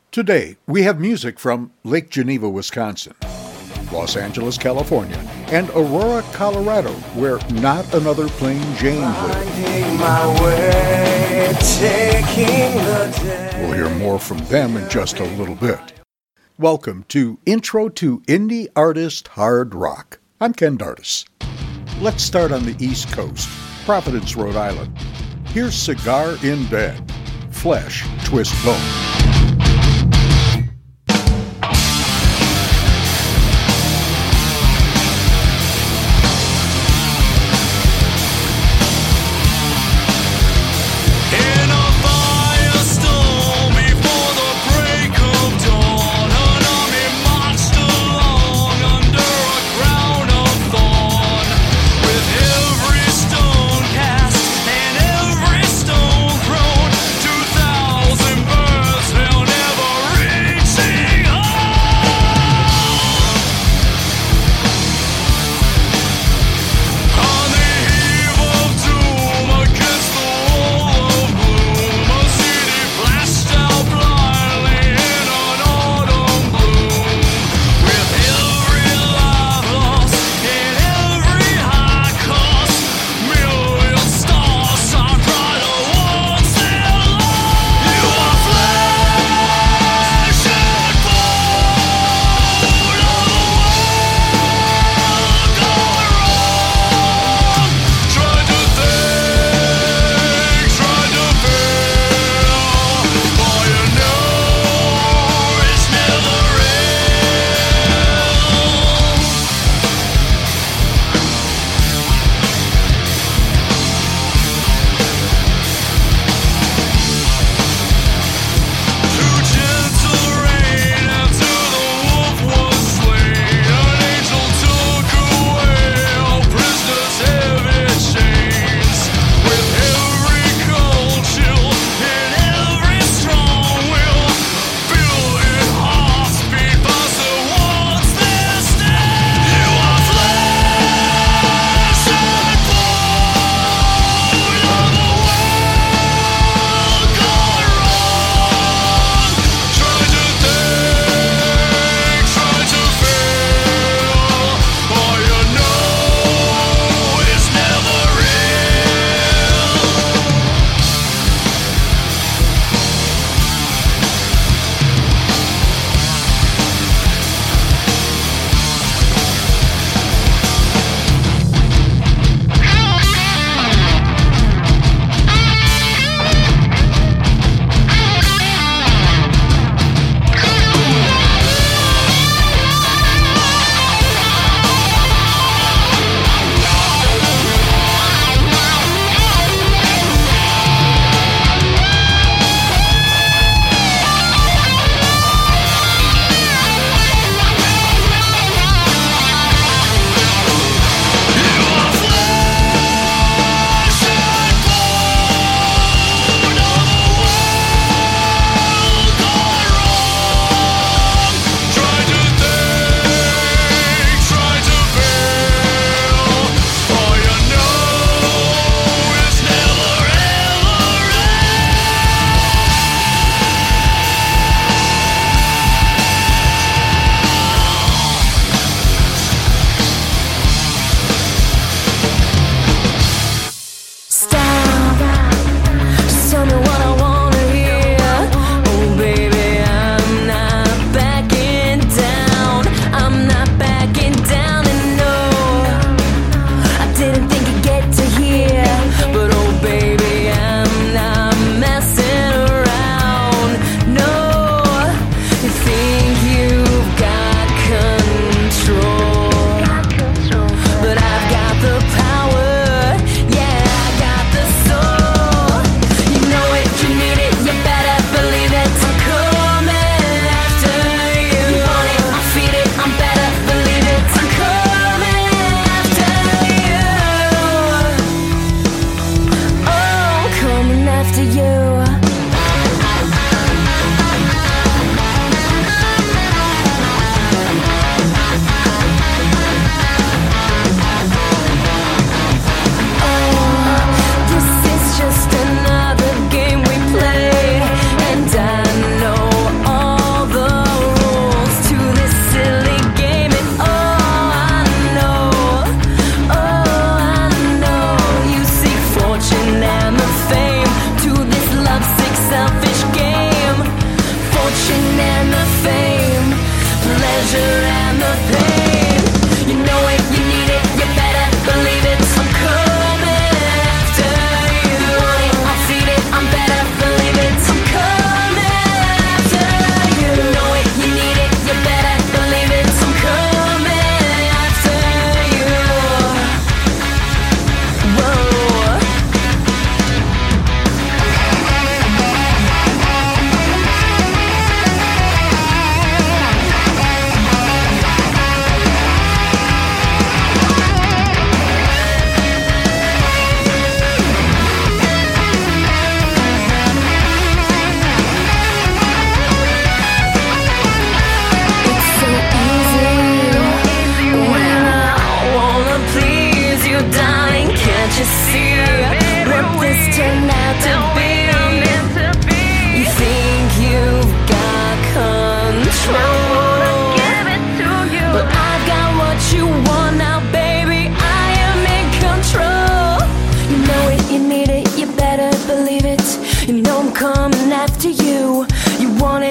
Today, we have music from Lake Geneva, Wisconsin, Los Angeles, California, and Aurora, Colorado, where Not Another Plain Jane lives. We'll hear more from them in just a little bit. Welcome to Intro to Indie Artist Hard Rock. I'm Ken Dardis. Let's start on the East Coast, Providence, Rhode Island. Here's Cigar in Bed, Flesh, Twist Bone.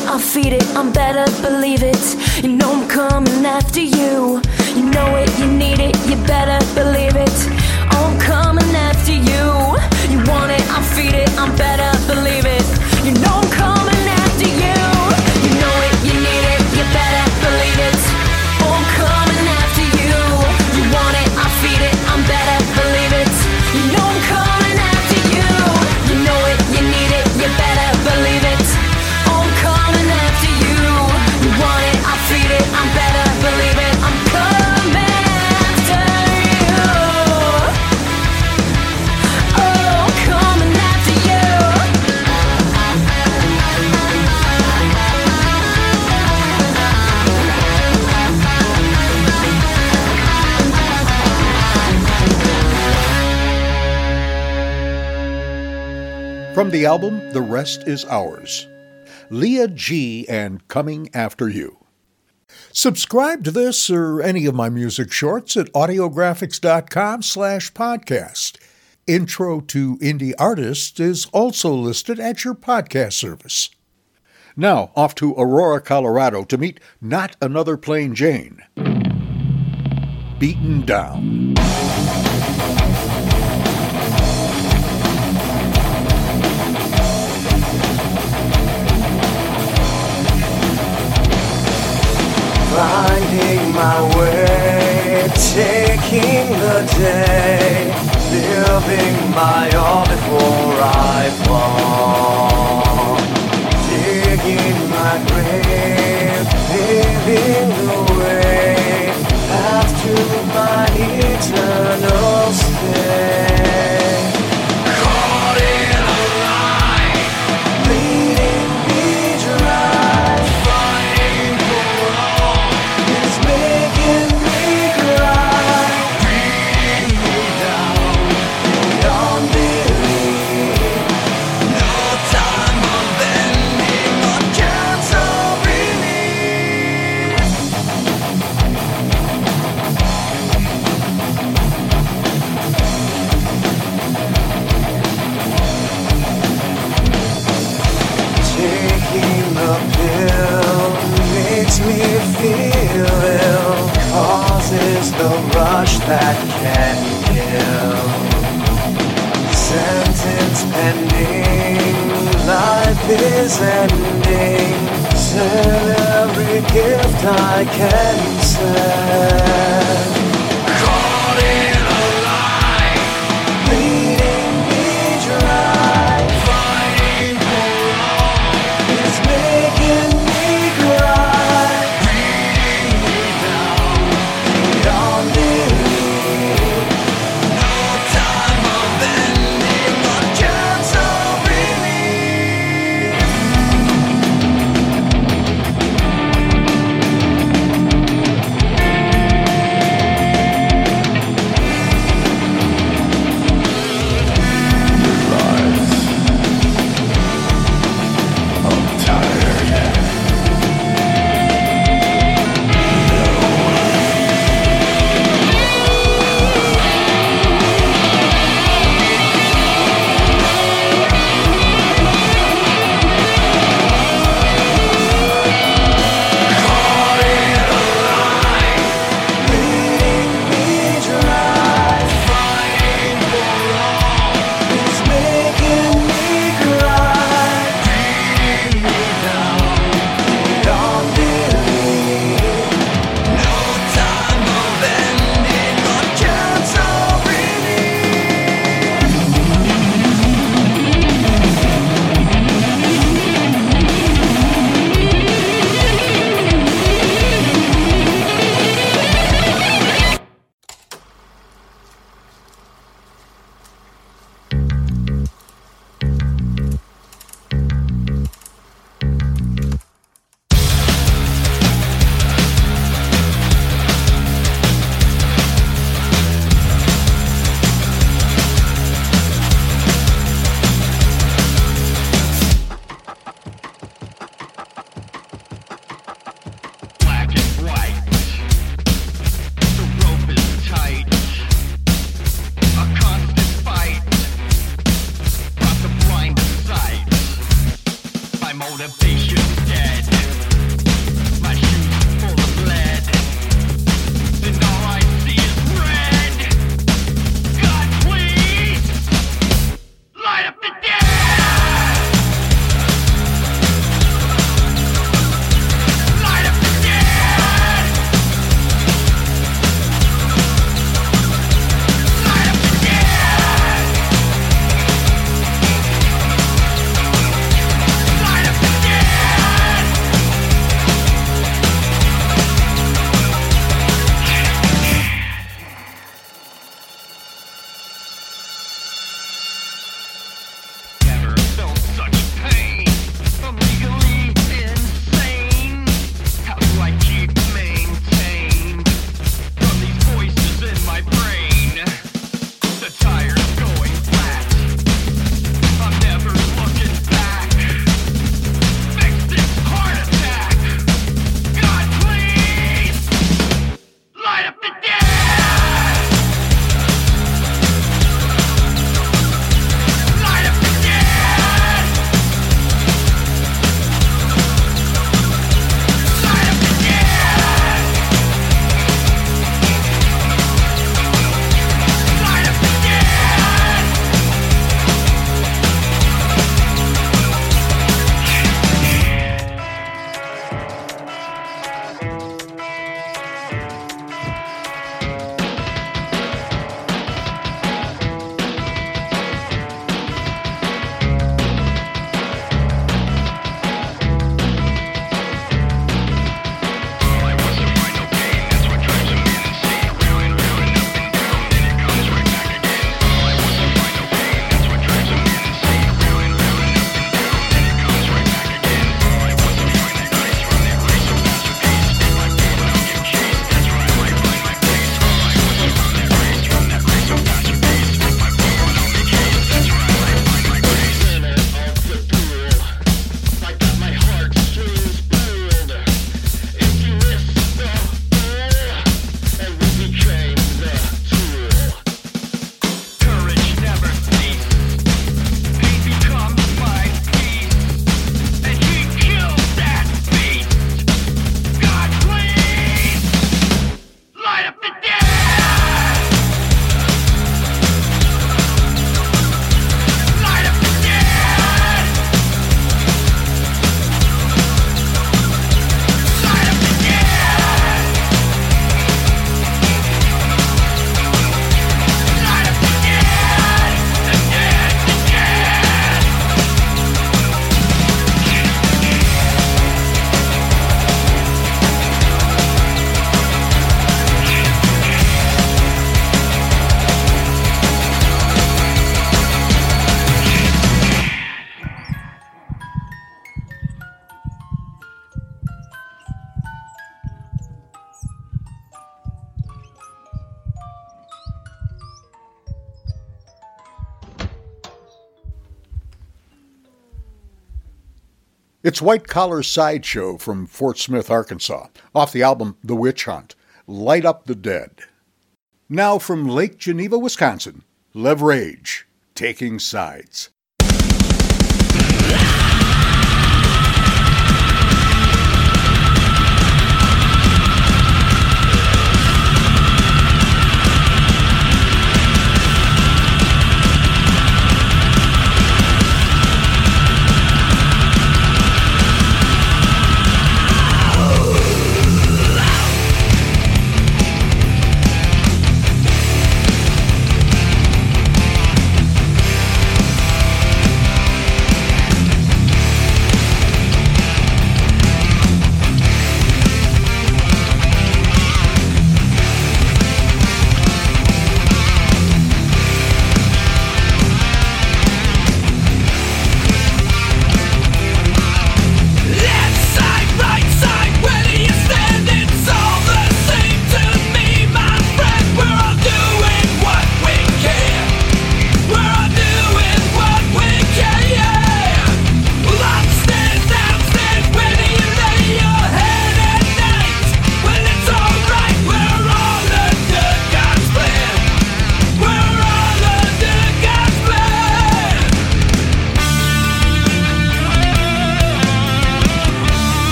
I'll feed it, I'm better believe it. You know I'm coming after you. You know it, you need it, you better believe it. I'm coming after you. You want it, I'll feed it, I'm better believe it. You know I'm coming after you. You know it, you need it, you better believe it. I'm coming after you. You want it, I'll feed it, I'm better believe it. You know I'm coming after you. You know it, you need it, you better believe it. I'm coming after you. You want it, I'll feed it, I'm better believe it. I'm coming after you. Oh, I'm coming after you. From the album The Rest Is Ours, Leah G and Coming After You. Subscribe to this or any of my music shorts at audiographics.com/podcast. Intro to Indie Artist is also listed at your podcast service. Now, off to Aurora, Colorado to meet Not Another Plain Jane. Beaten Down. Finding my way, taking the day, living my all before I fall. Digging my grave, paving the way, path to my eternal stay. Caught in a lie, bleeding me dry, fighting for all is making me cry, beating me down beyond belief. No time of ending or chance of relief. Taking the pill makes me feel ill, causes the rush that can kill. Sentence pending, life is ending. Sell every gift I can send. Caught in a lie, bleeding me dry, fighting for all is making me cry, beating me down beyond belief. No time of ending or chance of relief. It's White Collar Sideshow from Fort Smith, Arkansas, off the album The Witch Hunt, Light Up the Dead. Now from Lake Geneva, Wisconsin, Leverage, Taking Sides.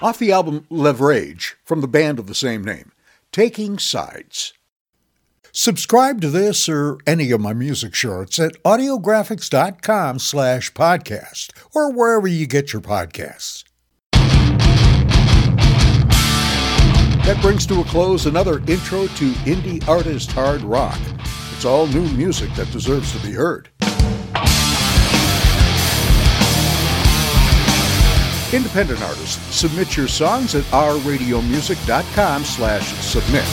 off the album Leverage from the band of the same name, Taking Sides. Subscribe to this or any of my music shorts at audiographics.com/podcast or wherever you get your podcasts. That brings to a close another Intro to Indie Artist Hard Rock. It's all new music that deserves to be heard. Independent artists, submit your songs at ourradiomusic.com/submit.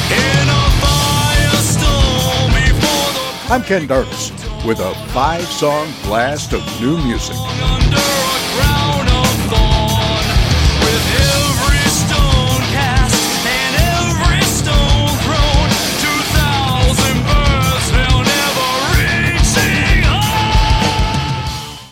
I'm Ken Dardis with a 5-song blast of new music. Under a crown of thorn, with